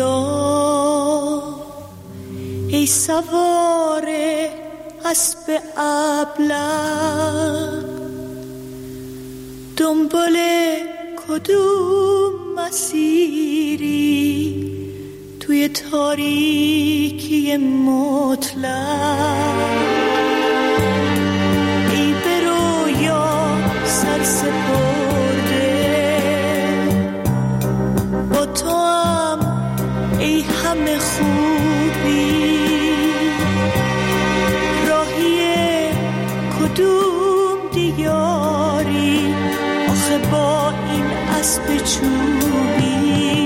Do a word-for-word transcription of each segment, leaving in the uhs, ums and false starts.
بیا ای سوار اسب ابلق، دنبال کدوم مسیری توی تاریکی مطلق. ای به رویا سر سپرده با تو هم ای همه خوبی، راهی کدوم دیاری آخه با این اسب چوبی.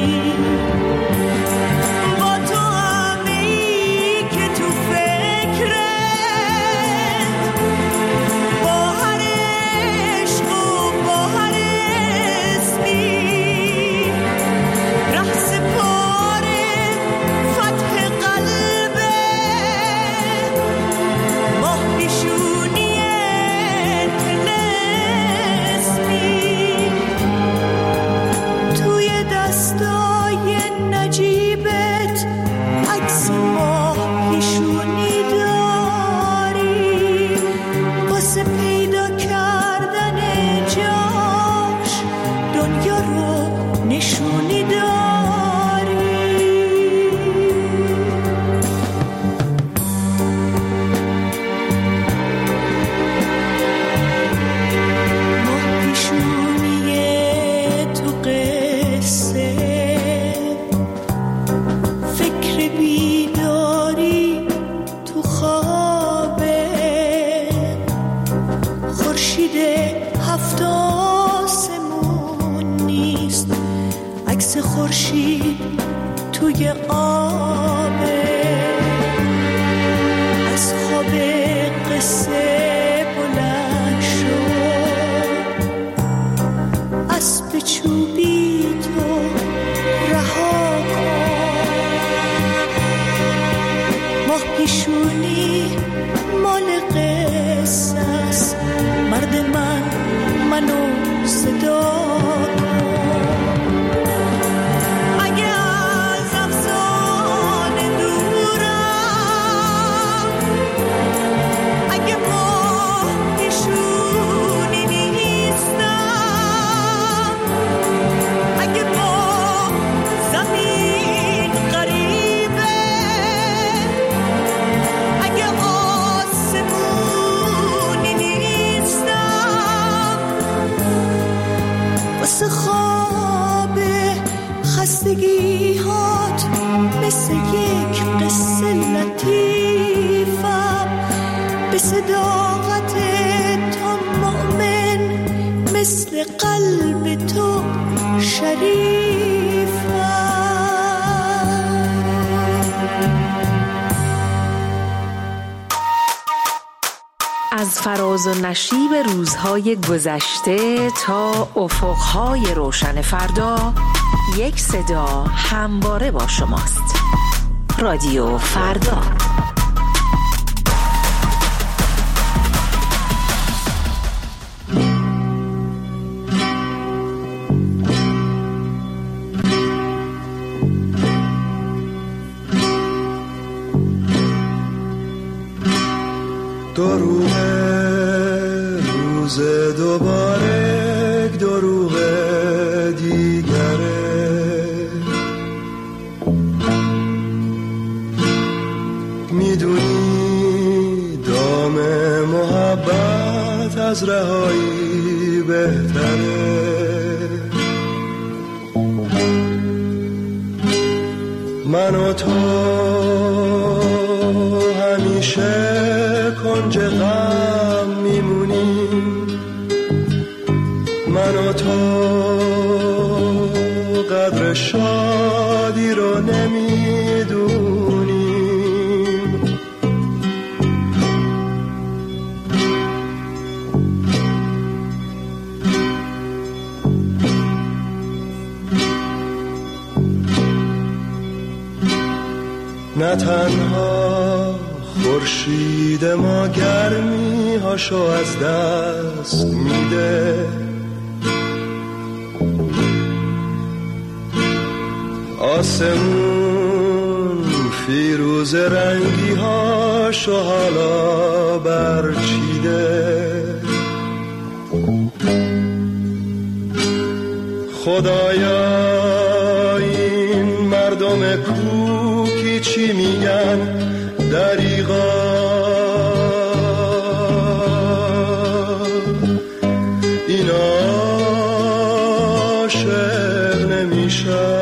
از فراز و نشیب روزهای گذشته تا افقهای روشن فردا، یک صدا همواره با شماست. رادیو فردا. دروغ روز دوباره، دروغ دیگره، میدونی دام محبت از رهایی بهتره. من و تو همیشه کنج غم میمونیم، من و تو قدر شادی رو نمیدونیم. نه تنها خورشید ما گرمی هاشو از دست میده، آسمون فیروز رنگی هاشو حالا برچیده. خدایا این مردم کوکی چی میگن دریغا، این عاشق نمیشن.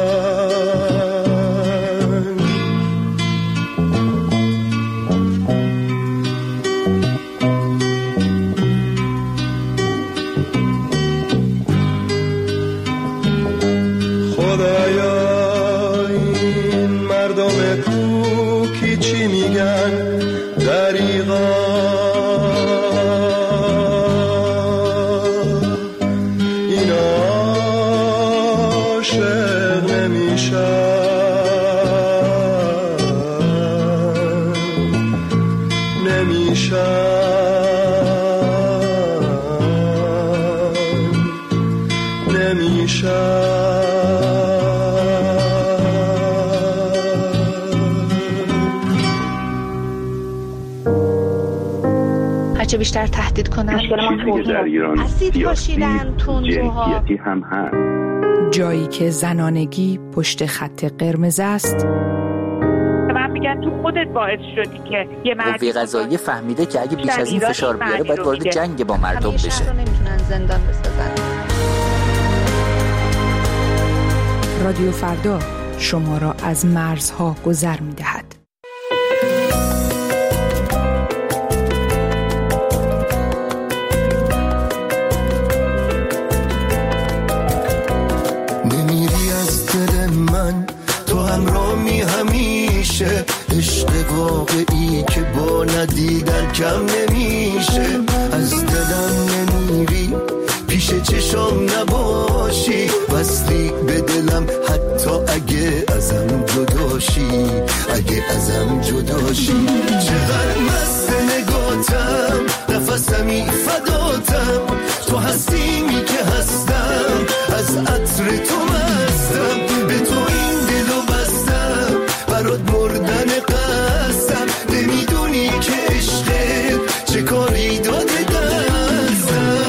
هرچه بیشتر تهدید کنن اسید پاشیدن تندروها هم هست. جایی که زنانگی پشت خط قرمز است. من میگن تو خودت باعث شدی که یه مردی قوه قضاییه فهمیده که اگه بیش از این فشار بیاره باید وارد جنگ با مردم بشه. شهر رو نمیتونن زندان بسازن. رادیو فردا شما را از مرزها گذر می‌دهد. نمیری از دل من، تو همراهی همیشه، عشق واقعی که با ندیدن کم نمیشه. از دلم نمیری، پیش چشام نباشی، وصلی به دلم حتی اگه ازم جداشی، اگه ازم جداشی. چقدر مست نگاتم، نفسمی فداتم، تو هستیمی که هستم، از عطر تو مستم، به تو این دلو بستم، برات مردن قسم، نمیدونی که عشقت چه کاری داده دستم.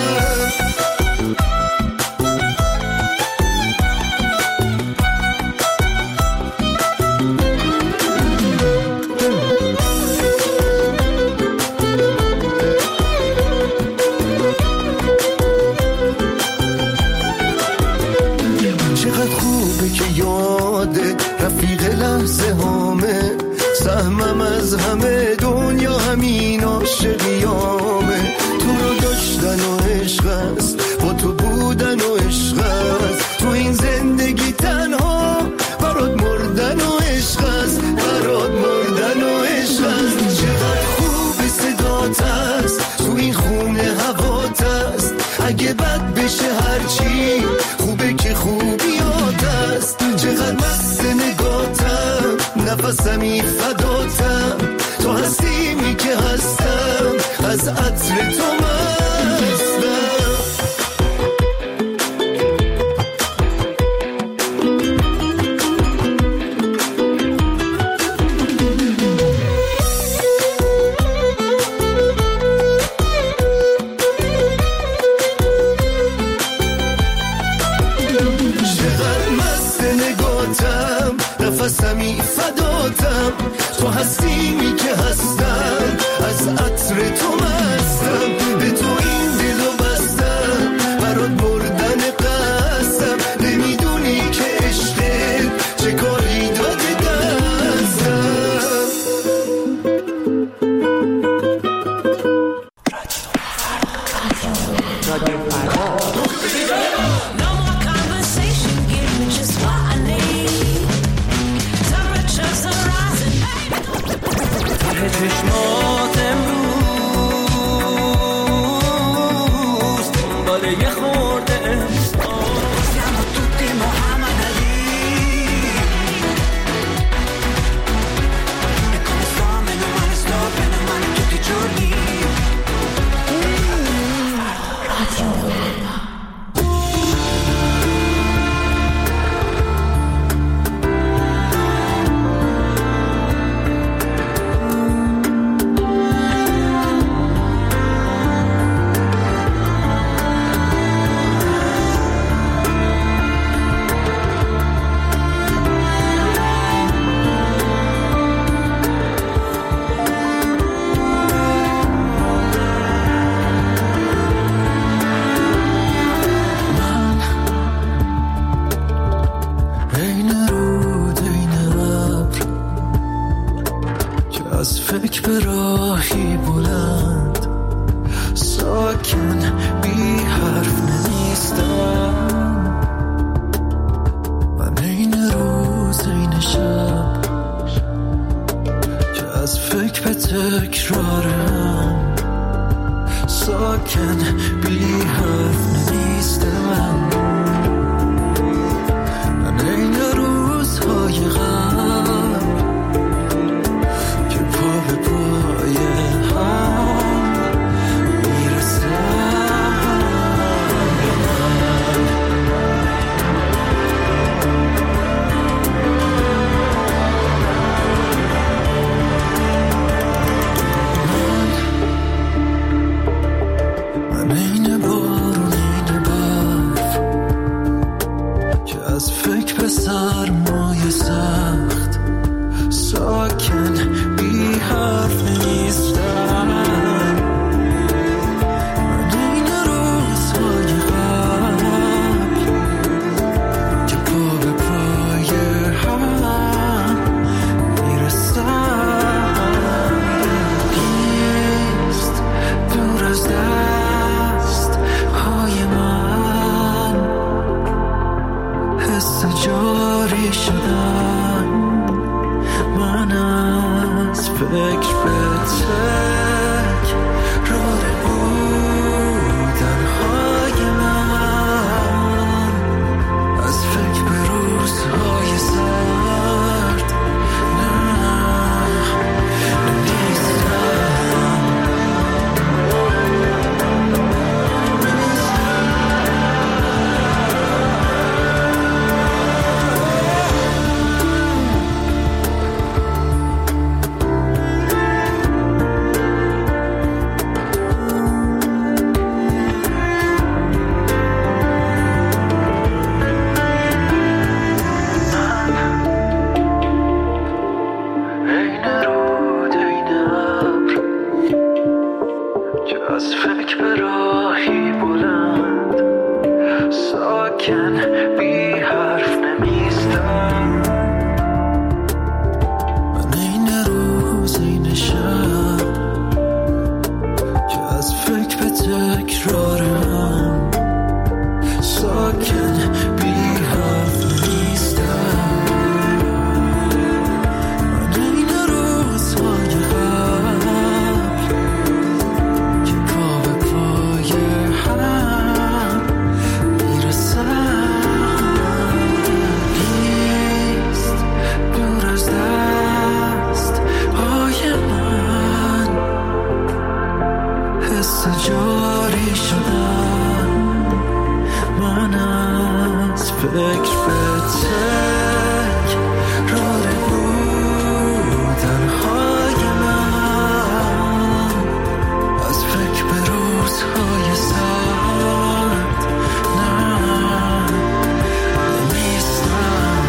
سهمم از همه دنیا همین عاشقیامه، تو رو داشتن و عشق است، با تو بودن و عشق است، تو این زندگی تنها برات مردن و عشق است، برات مردن و عشق است. چقدر خوب صدات است، تو این خونه هوات است، اگه بد بشه هرچی خوبه که خوبیات است. چقدر مست نگاتم، نفسمی فداتم، تو هستیمی که هستم، از عطر تو مستم. چقدر مست نگاتم، نفسمی فداتم، تو هستیمی که هستم، از عطر تو مستم، به تو این دلو بستم، برات مردن قسم، نمیدونی که عشقت چه کاری داده دستم. چشمات امروز دنباله یه خورده احساس siamo tutti Muhammad Ali e come sto meno male sto bene male tutti i giorni. از فکر به راهی بلند ساکن بی حرف نیستم. من این روز این شب که از فکر به تکرارم ساکن بی حرف نیستم. من این روزهای غم که پا به پای هم میرسم. من این بارون این برف که از فکر به سرمایه سخت ساکن بی حرف نیستم. من این روزهای غم که پا به پای هم میرسم. نیست دور از دست های من حس جاری شدن. من از فکر به تک راه بودن های من از فکر به روزهای سرد نه نیستم. عین رود عین ابر که از فکر به راهی بلند ساکن بی حرف نمیستم. من این روز این شب که از فکر به تکرارم ساکن بی حرف نیستم. من این روزهای غم که پا به پای هم میرسم. نیست دور از دست های من حس جاری شدن. من از فکر به تک راه بودن های من از فکر به روزهای سرد نه نیستم.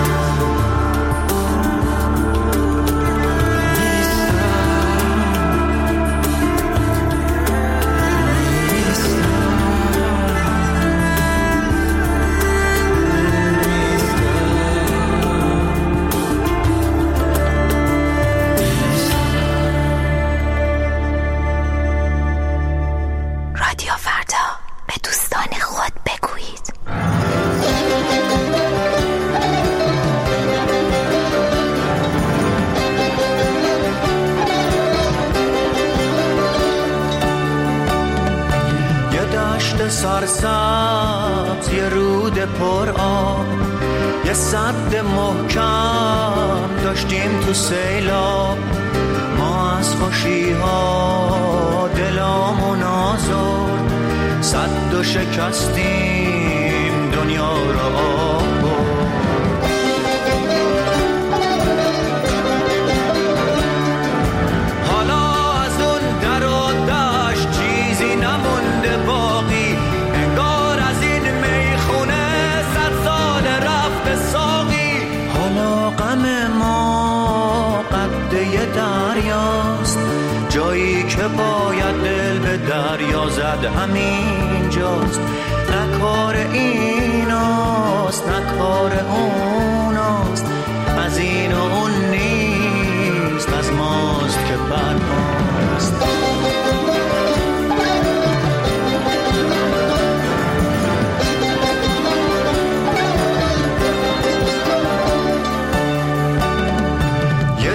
رادیو فردا، به دوستان خود بگویید. یه دشت سرسبز، یه رود پر آب، یه سد محکم داشتیم تو سیلاب. ما از خوشی ها دلامون آزرد، سد و شکستیم دنیا را آب برد. حالا از اون در و دشت چیزی نمونده باقی، انگار از این میخونه صد سال رفته ساقی. حالا غم ما قده دریاست، جایی که باید دل به دریا زد همین جاست. نه کار ایناست نه کار اوناست، از این و اون نیست، از ماست که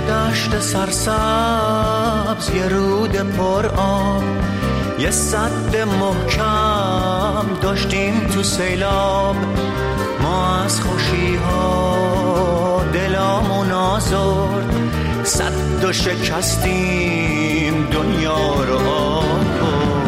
دشت سرسبز، یه رود پر آب، یه سد محکم داشتیم تو سیلاب. ما از خوشی ها دلامون آزرد، سد و شکستیم دنیا رو آب برد.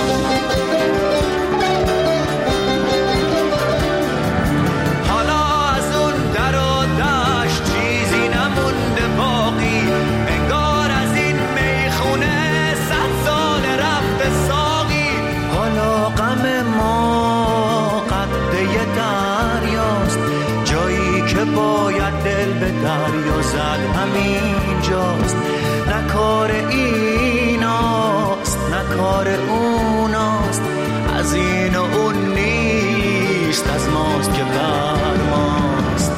حالا از اون در و دشت چیزی نمونده باقی، انگار از این میخونه صد سال رفته ساقی. حالا غم ما قده یه دریاست، جایی که باید دل به دریا زد همین جاست. نه کار ایناست نه کار اوناست، از این و اون نیست، از ماست که بر ماست.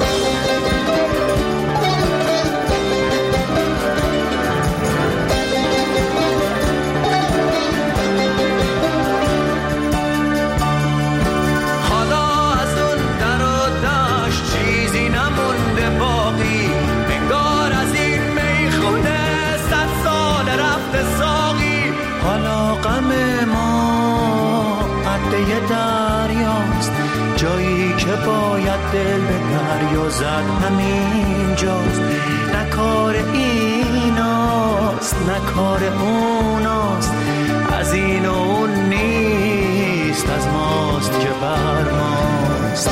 حالا از اون در و دشت چیزی نمونده باقی، انگار از این میخونه صد سال رفته ساقی. حالا غم ما قده دریاست، جایی که باید دل به دریا زد همین جاست. نه کار ایناست نه کار اوناست، از این و اون نیست، از ماست که بر ماست.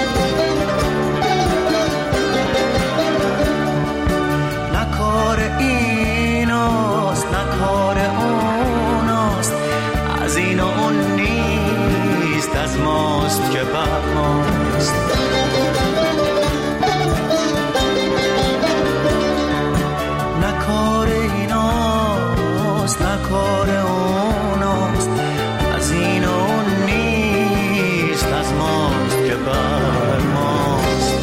نه کار ایناست نه کار اوناست، از این و اون نیست، از ماست که بر ماست. نه کار ایناست نه کار اوناست، از این و اون نیست، از ماست که بر ماست.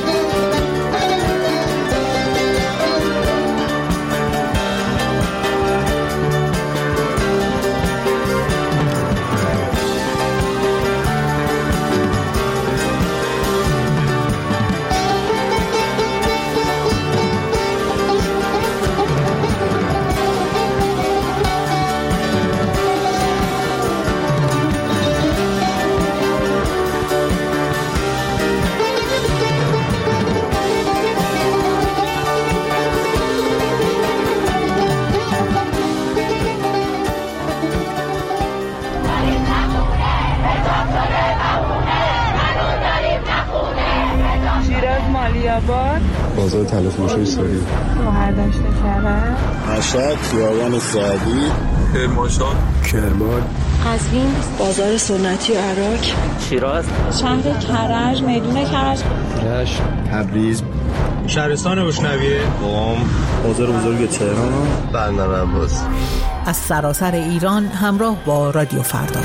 بازار تلفروشی ساری، شهردشت کرد، مشهد، خیابان سعدی، کرمانشاه، کرمان، قزوین، بازار سنتی عراق، شیراز، شهر کرج، میدون کرج، رشت، تبریز، شهرستان بشنویه، قم، بازار بزرگ تهران، بندر عباس. از سراسر ایران همراه با رادیو فردا.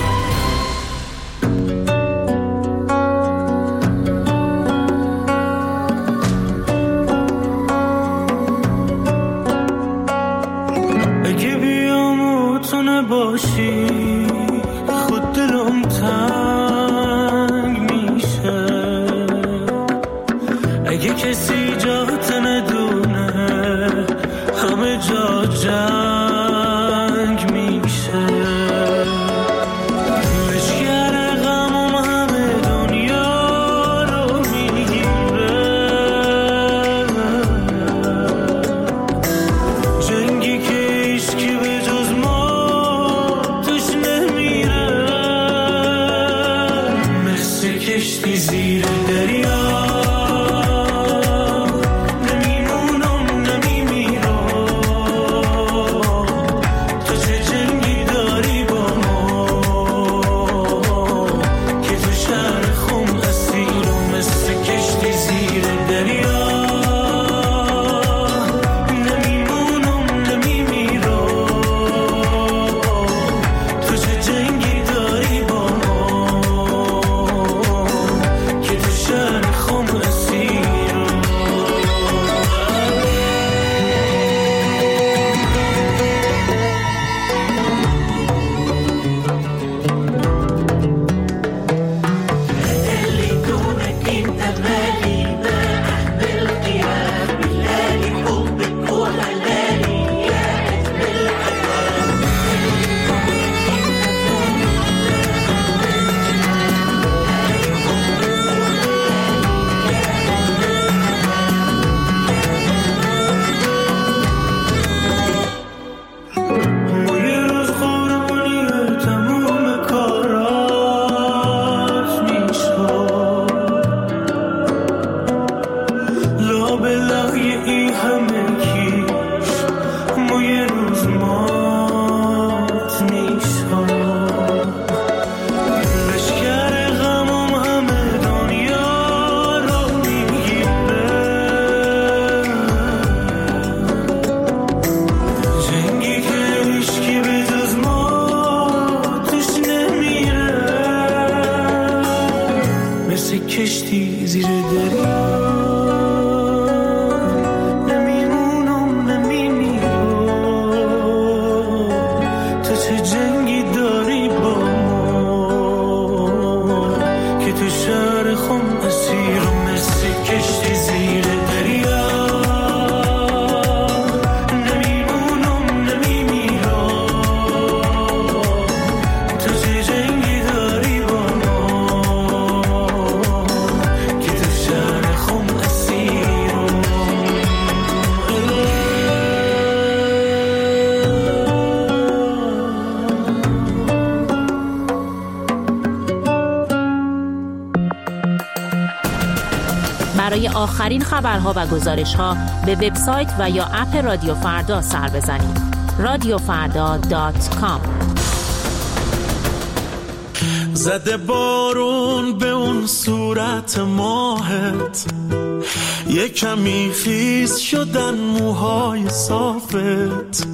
باشی خود دلم تنگ میشه، اگه کسی جات ندونه همه جا جنگ میشه. آخرین خبرها و گزارش‌ها به وبسایت و یا اپ رادیو فردا سر بزنید. رادیو فردا دات کام. زده بارون به اون صورت ماهت، یه کمی خیس شدن موهای صافت.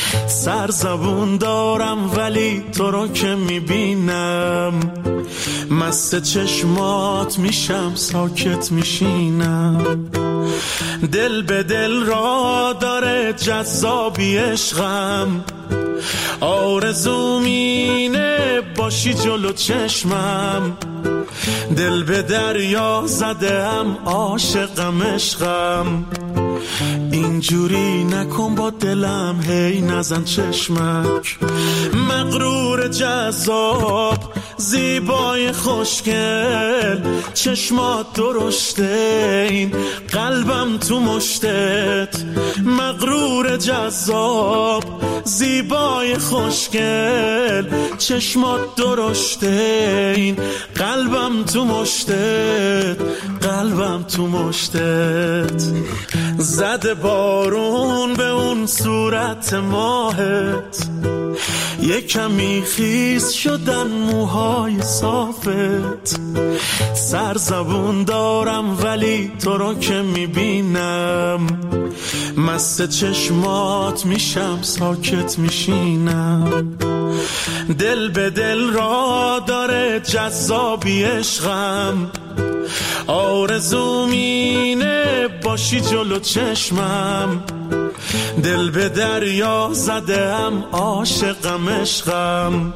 سرزبون دارم ولی تو رو که میبینم، مست چشمات میشم ساکت میشینم. دل به دل را داره جذابی عشقم، آرزوم اینه باشی جلو چشمم. دل به دریا زدم عاشقم عشقم، اینجوری نکن با دلم هی نزن چشمک. مغرور جذاب زیبای خوشگل، چشمات درشته این قلبم تو مشتت. مغرور جذاب زیبای خوشگل، چشمات درشته این قلبم تو مشتت. قلبم تو مشتت. زده بارون به اون صورت ماهت، یه کمی خیس شدن موهای صافت. سرزبون دارم ولی تو رو که میبینم، مست چشمات میشم ساکت میشینم. دل به دل را داره جذابی عشقم، آرزوم اینه باشی جلو چشمم. دل به دریا زدم عاشقم عشقم،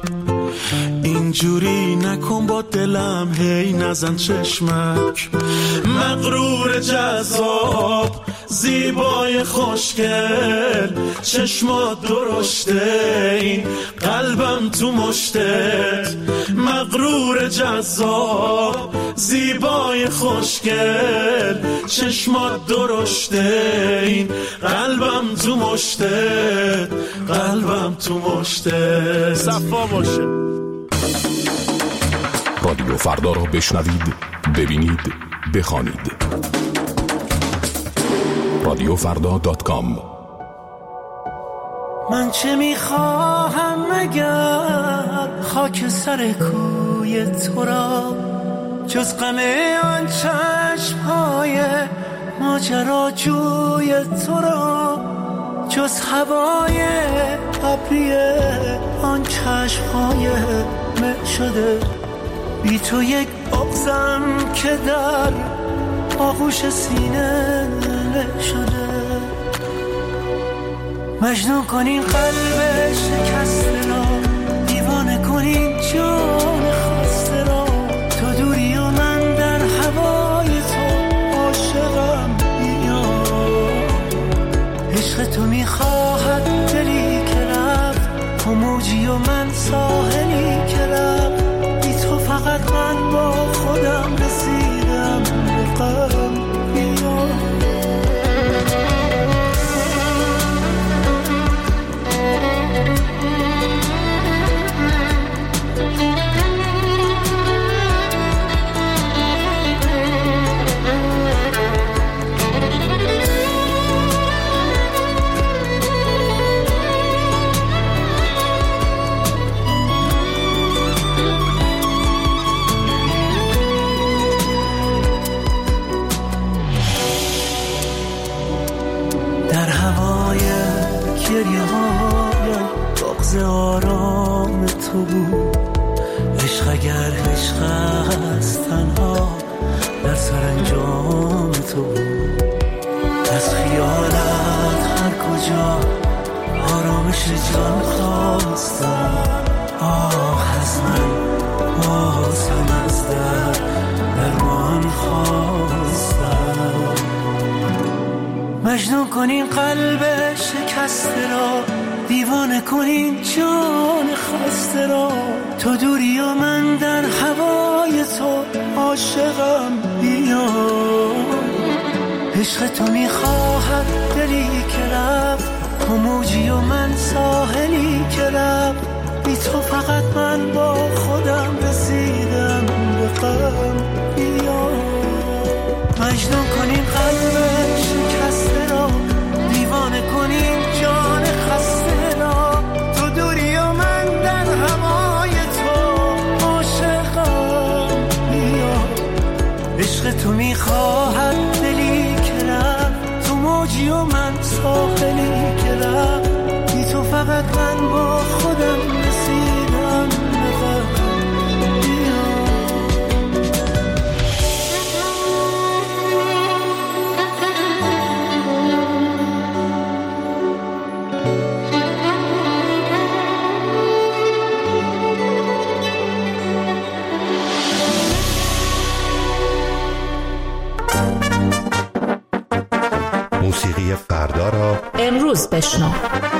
اینجوری نکن با دلم هی نزن چشمک. مغرور جذاب زیبای خوشگل، چشمات درشته این قلبم تو مشتت. مغرور جذاب زیبای خوشگل، چشمات درشته این قلبم تو مشتت. قلبم تو مشتت. صفا باشه. رادیو فردا را بشنوید، ببینید، بخوانید. رادیو فردا دات کام. من چه میخواهم مگر خاک سر کوی تو را، جز غم آن چشمهای ماجراجوی تو را، جز هوای ابری آن چشمهای مه شده. بی تو یک بغضم که در آغوش سینه له شده. مجنون کنین قلب شکسته را، دیوانه کنین جان خسته را. تو دوری و من در هوای تو عاشقم بیا. عشق تو میخواهد دلی که رفت، تو موجی و من ساحلی که رفت. بی تو فقط من با خودم رسیدم به غم بیا. آرام تو بود عشق، اگر عشق است تنها در سرانجام تو بود. از خیالت هر کجا آرامش جان خواستم. آه از من بازم از در درمان خواستم. مجنون کنین قلب شکسته را، دیوانه کنین جان خسته را. تو دوری و من در هوای تو عاشقم بیا. عشق تو میخواهد دلی که رفت، تو موجی و من ساحلی که رفت. بی تو فقط من با خودم رسیدم به غم بیا. مجنون کنین ساحلی که رفت بی تو فقط من با خودم رسیدم نفر موسیقی فردا را امروز بشنو.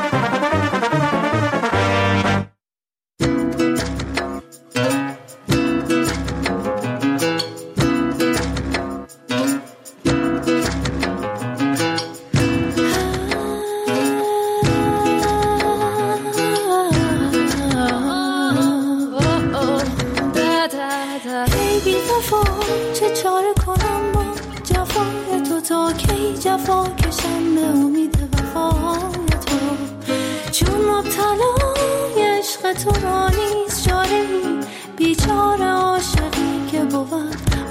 جفا کشم به امید وفای تو، چون مبتلای عشق تو را نیست چاره‌ای، بیچاره عاشقی که بود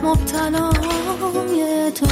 مبتلای تو.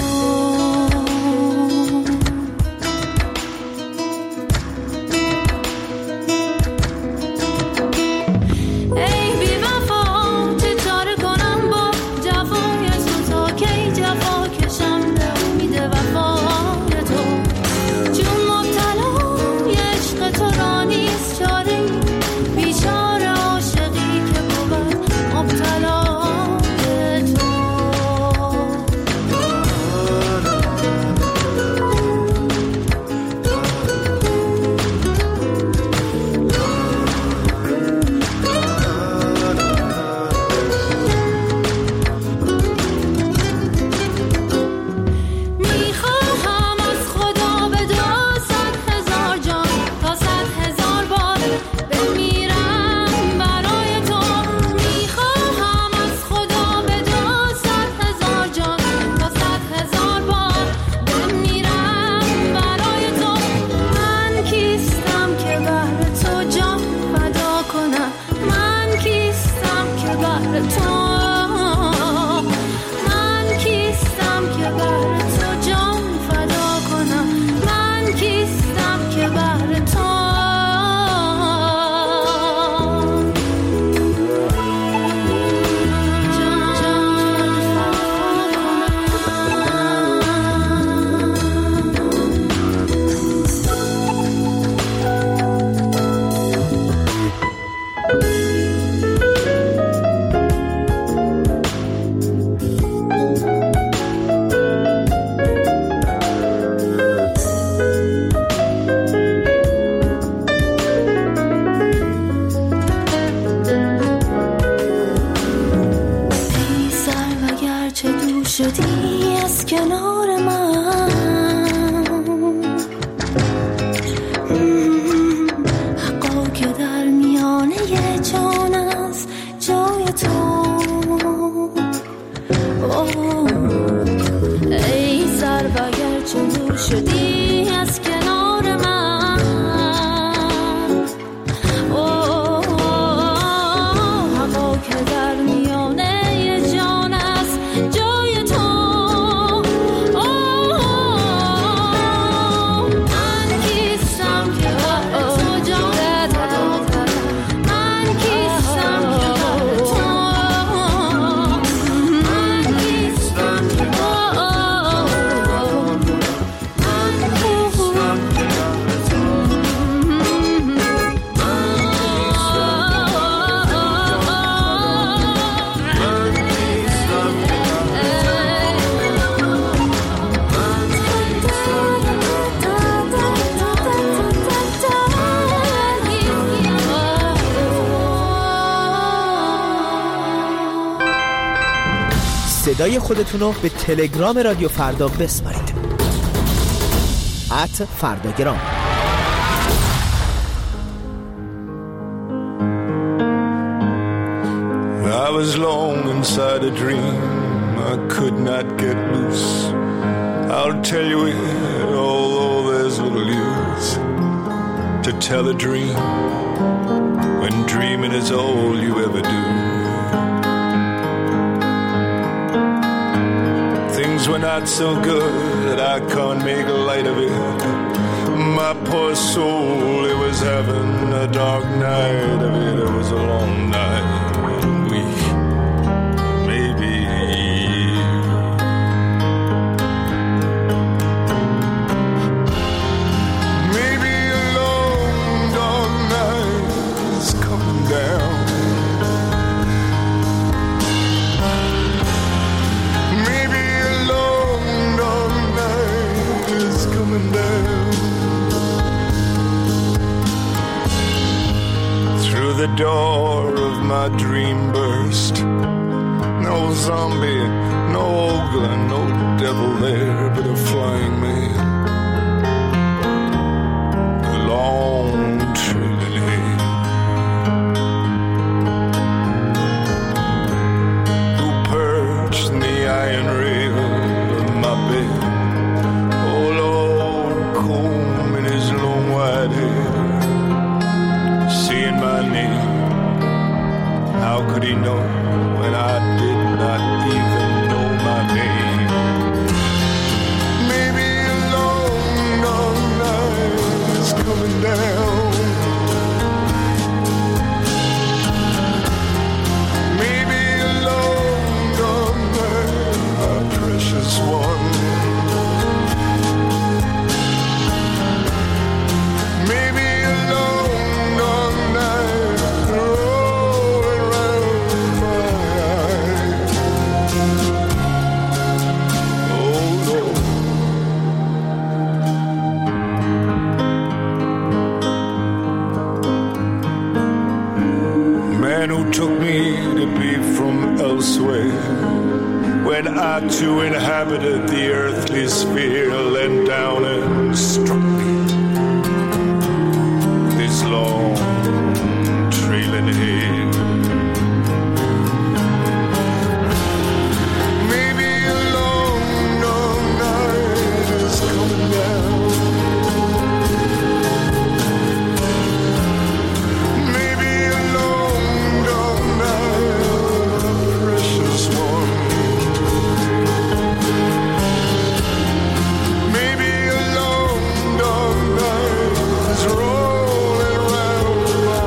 صدای خودتونو به تلگرام رادیو فردا بسپارید. ات فرداگرام. I was long inside a dream I could not get loose. I'll tell you it, although there's little use to tell a dream when dreaming is all you ever do. Things were not so good that I can't make light of it. my poor soul, it was heaven. A dark night of it, it was a long night. We maybe maybe a long dark night is coming down. Maybe a long dark night is coming down. Through the door of my dream burst. No zombie, no ogre, no devil there, but a flying man. A long trailing hair. Who perched in the iron rail of my bed. Oh Lord, comb in his long white hair. Seeing my name, how could he know when I did not even know my name? Maybe a long, long night is coming down. Maybe a long, long night, my precious one. Maybe a long, long night rolling round my eyes. Oh Lord. Man who took me to be from elsewhere, when I too inhabited the earthly sphere, leant down and struck me. This long trailing hair. Maybe a long, long night is coming down. Maybe a long, long night, precious one. Maybe a long, long night is rolling around my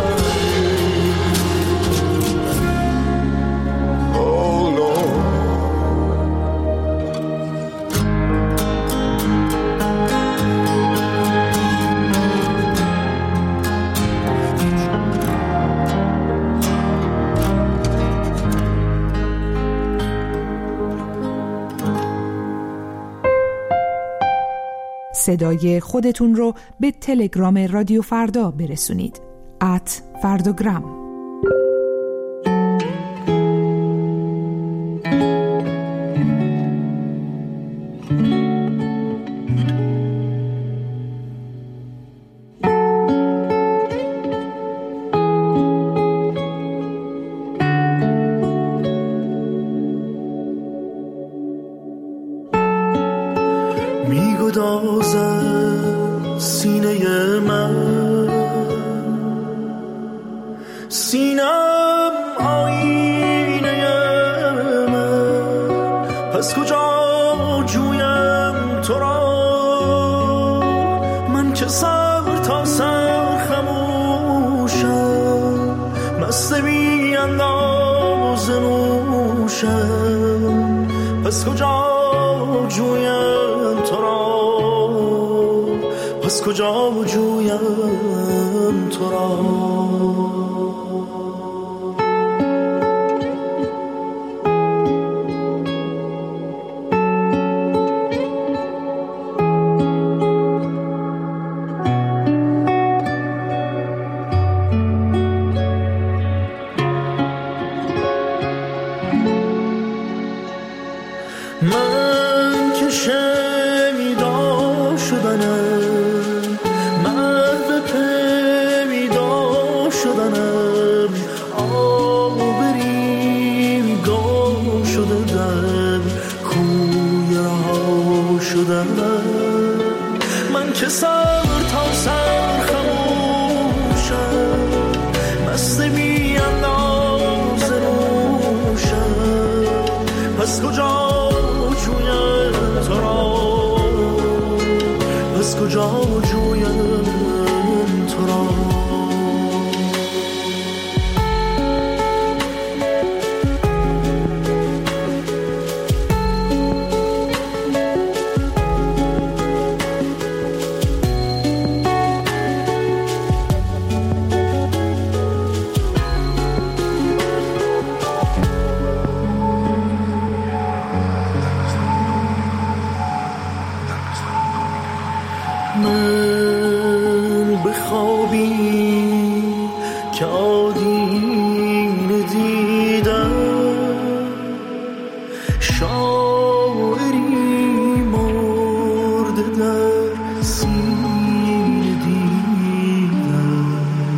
head. Oh Lord. صدای خودتون رو به تلگرام رادیو فردا برسونید. ات فرداگرام. میگدازد سینه من، سینم آینه من، پس کجا جویم تو را؟ من که سر تا سر خموشم، مست بی انداز نوشم، پس کجا جویم تو را؟ پس کجا جویم تو را؟ من که شنیدا شدنم، مرد پیدا شدنم، خوابی که آدینه دیدم، شاعری مرده در سینه دیدم.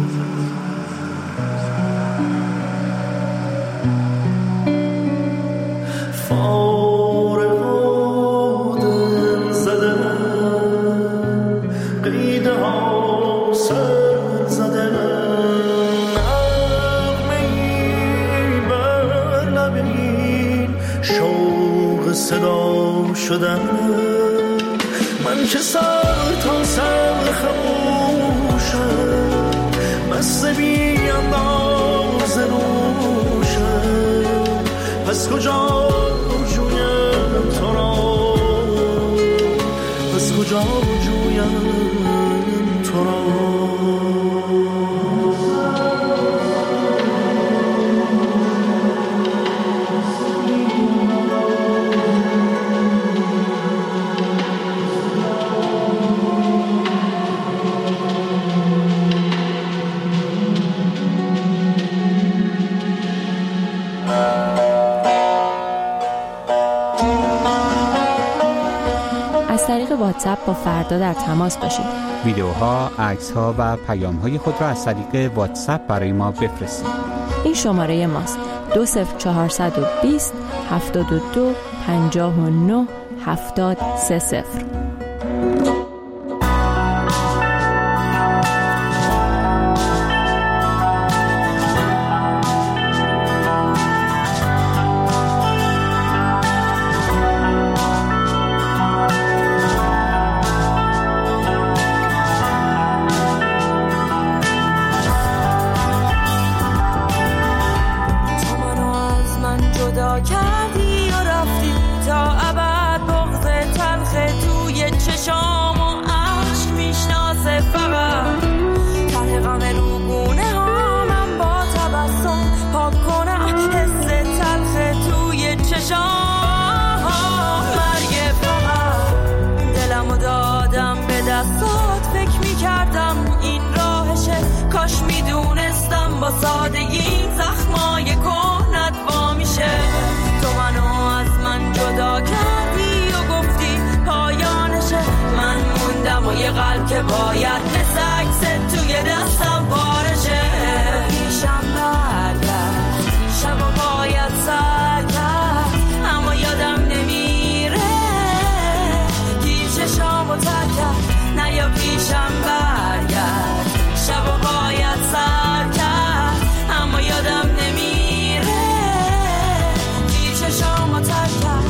فارغ آدم زدم، قیده ها سر زدم، نغمه‌ای بر لبین شوق صدا شدم. من که سر تا سر خموشم، مست بی انداز نوشم، پس کجا جویم تو را، پس کجا جویم تو را. از طریق واتساپ با فردا در تماس باشید. ویدیوها، عکس‌ها و پیام‌های خود را از طریق واتساپ برای ما بفرستید. این شماره ماست: دو صفر چهارصد و بیست هفتاد و دو پنجاه و نه هفتاد سه صفر. کردی و رفتی تا ابد، بغض تلخ توی چشام و عشق میشناسه فقط. ته غم روگونه ها من با تبسم پاک کنم حس تلخ توی چشام. مرگ فقط دلمو دادم به دستات، فکر میکردم این راهشه، کاش میدونستم با سادگی زخمای کهنت وا میشه. تو منو از من جدا کردی و گفتی پایانشه، من موندم و یه قلب که باید مثل عکست توی دستم پارشه. پیشم برگرد شب و باید سر کرد، اما یادم نمیره گیر چشامو ترک کرد. نه یا پیشم برگرد شب و باید سر کرد، اما یادم نمیره گیر چشامو ترک کرد.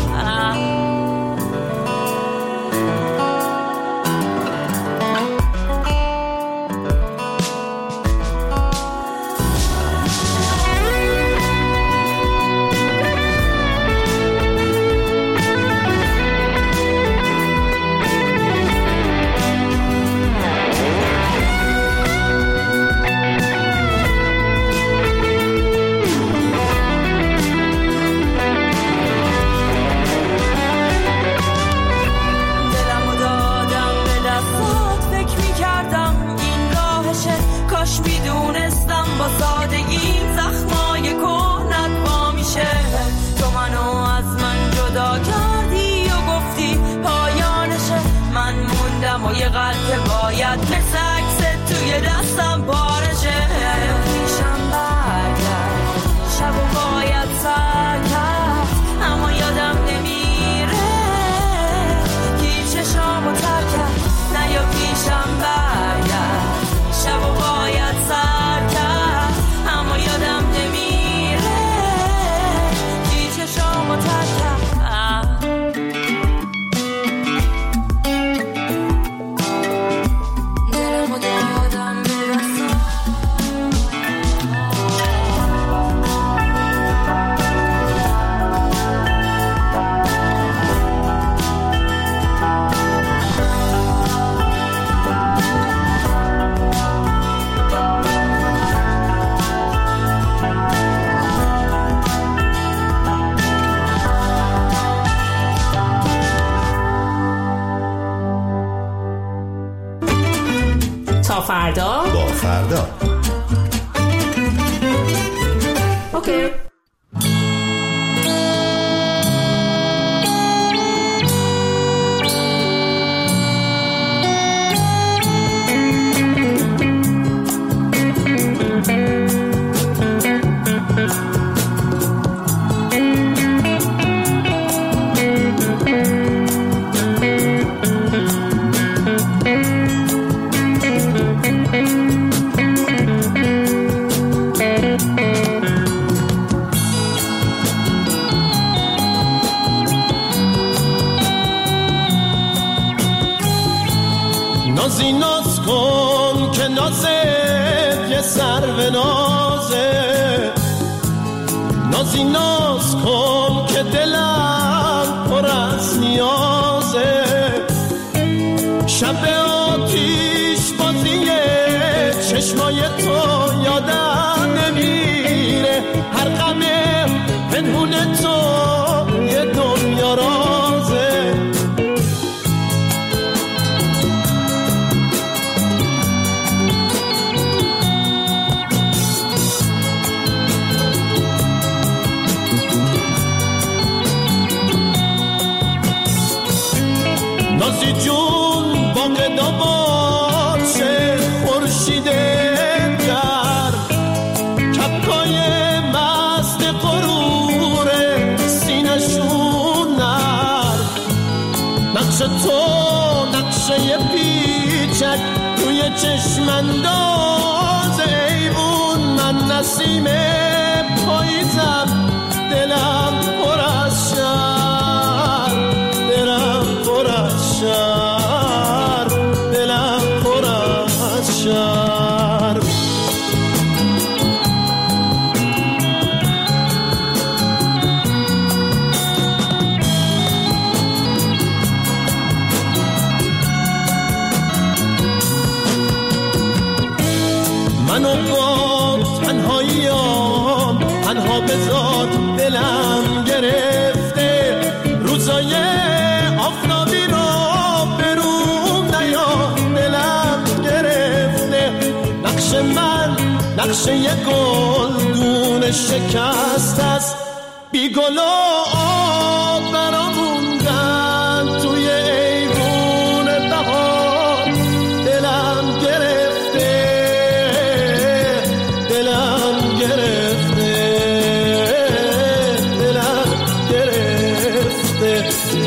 کاش میدونستم با سادگی زخمای کهنت وا میشه. تو منو از من جدا کردی و گفتی پایانشه، من موندم و یه قلب که باید مثل عکست توی دستم پارشه. پیشم برگرد شب و باید سر کرد، اما یادم نمیره گیر چشامو ترک کرد. نه یا پیشم برگرد شب و باید سر کرد، اما یادم نمیره گیر چشامو ترک کرد. دلمو دادم به تا فردا با فردا. اوکی. نازی ناز کن که نازت یه سر به نازه، نازی ناز کن که دلم پر از نیازه، شب آتیش بازیه چشمای تو یادم نمیره، هر غم پنهون تو یه دنیا رازه. نازی جون باغ داباد شه خورشیده در کپکای مست غرور سینشون نر، نقش تو نقشه پیچک توی چشم انداز ایوون، من نسیم پاییزم دلم پر از شر، دلم پر از شر، دلم پر از شر. منو با تنهاییام تنها بذار، دلم گرفته روزای آفتابی رو بروم نیار، دلم گرفته نقش من نقشه یه گلدون شکست است، بی گل و آب برام موندن توی ایوون بهار، دلم گرفته دلم گرفته دلم گرفته.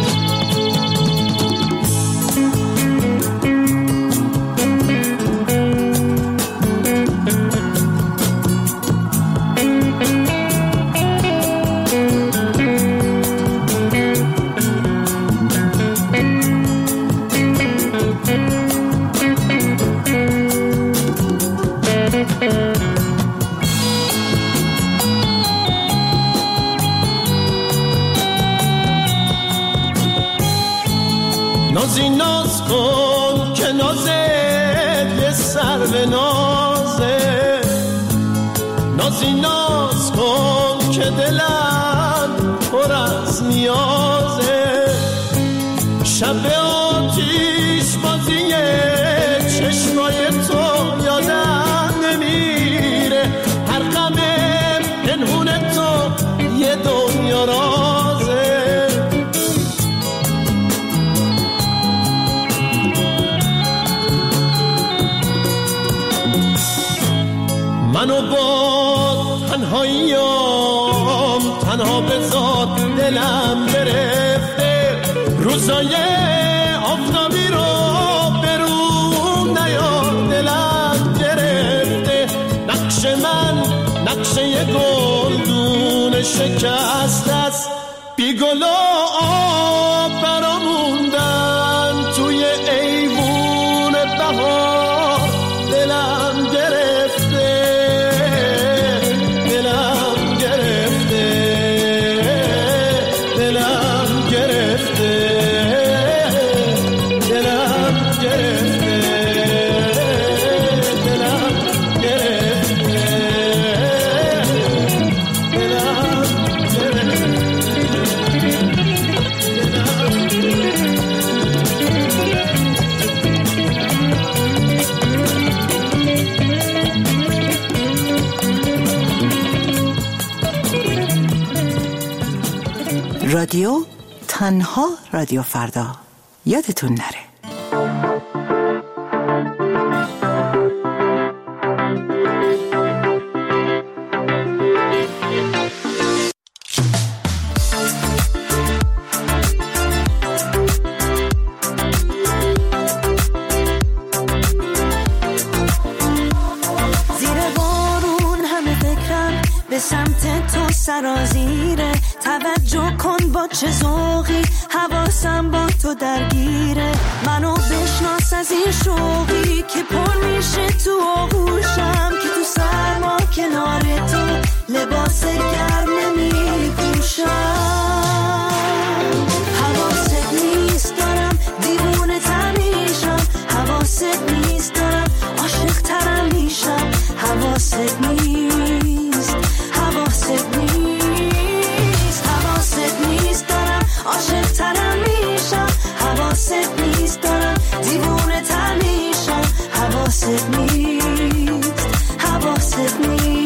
نازی ناز کن که نازت یه سر به نازه، نازی ناز کن که دلم پر از نیازه، شب آتیش بازیه چشمای تو یادم نمیره، هر غم پنهون تو یه دنیا رازه. منو با تنهاییام تنها بذار، دلم گرفته روزای آفتابی رو بروم نیار، دلم گرفته نقش من نقشه یه گلدون شکست است، بی گل و آب برام موندن توی ایوون بهار، دلم گرفته دلم گرفته دلم گرفته دلم گرفته دلم گرفته دلم گرفته. رادیو، تنها رادیو فردا. یادتون نره. سرازیره توجه کن با چه ذوقی حواسم با تو درگیره منو بشناس از این شوقی که پر میشه تو آغوشم که تو سرما کنار تو لباس گرم نمیپوشم حواست نیست دارم دیوونه تر میشم حواست نیست دارم عاشق ترم میشم حواست نیست حواست نیست حواست نیست دارم عاشق ترم میشم حواست نیست دارم دیوونه تر میشم حواست نیست حواست نیست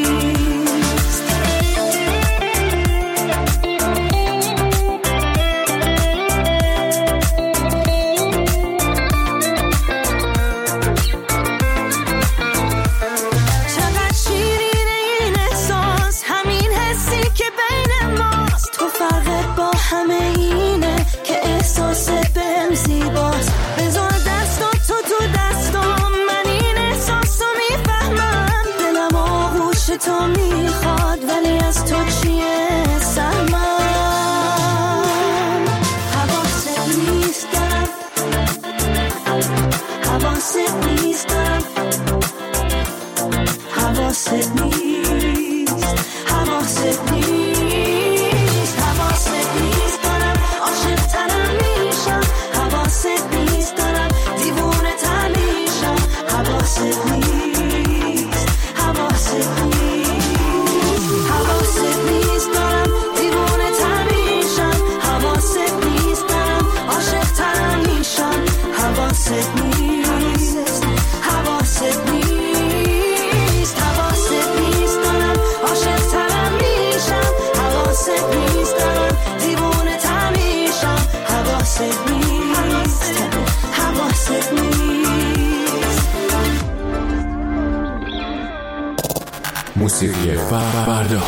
همه اینه که احساس بهم زیباست بذار دستم تو تو دستم من این احساس رو میفهمم دلم آغوش تو میخواد ولی از تو چیه سهمم حواست نیست دارم حواست نیست دارم حواست نیست حواست نیست موسیقی فردا.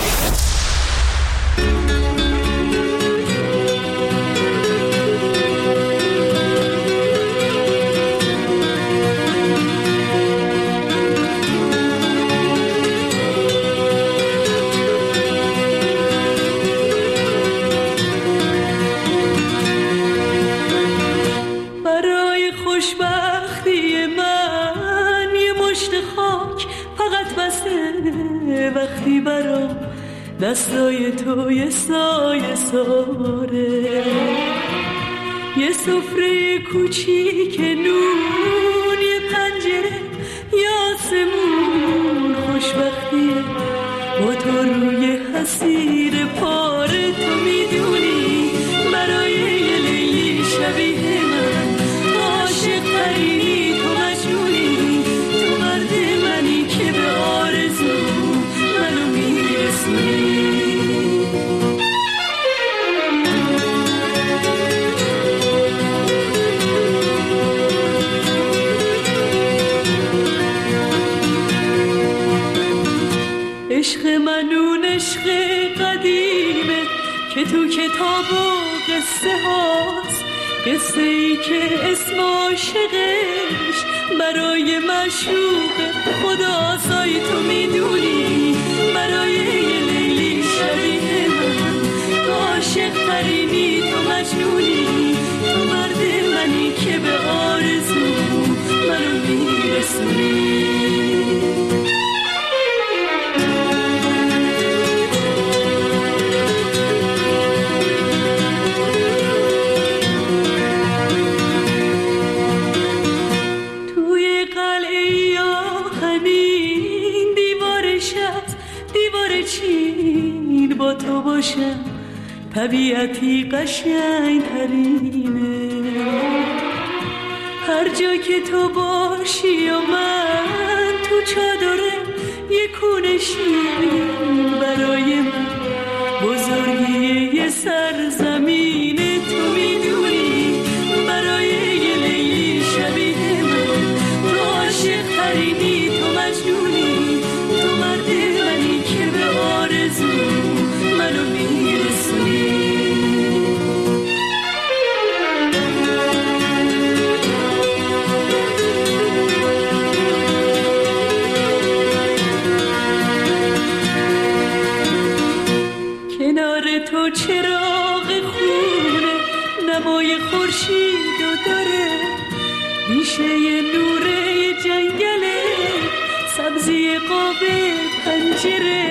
برای خوشبختی من یه مشت خاک فقط بسه وقتی برام دستای تو یه سایه ساره یه سفره کوچیک نون یه پنجره یه آسمون خوشبختیه با تو روی حسیر پاره تو میدونی برای یه لیلی شبیه من عاشق ترینی تو مجنونی تو مرد منی که به آرزو منو میرسونی عشق منون عشق قدیمه که تو کتاب و قصه هاست قصه ای که اسم عاشقش برای معشوق خدا سای تو میدونی برای یه لیلی شبیه من تو عاشق ترینی تو مجنونی تو مرد منی که به آرزو منو میرسونی با تو باشم طبیعتی قشنگ ترینه هر جا که تو باشی و من تو چادره یه کونه شیرین برای من بزرگی یه سرزمین قاب پنجره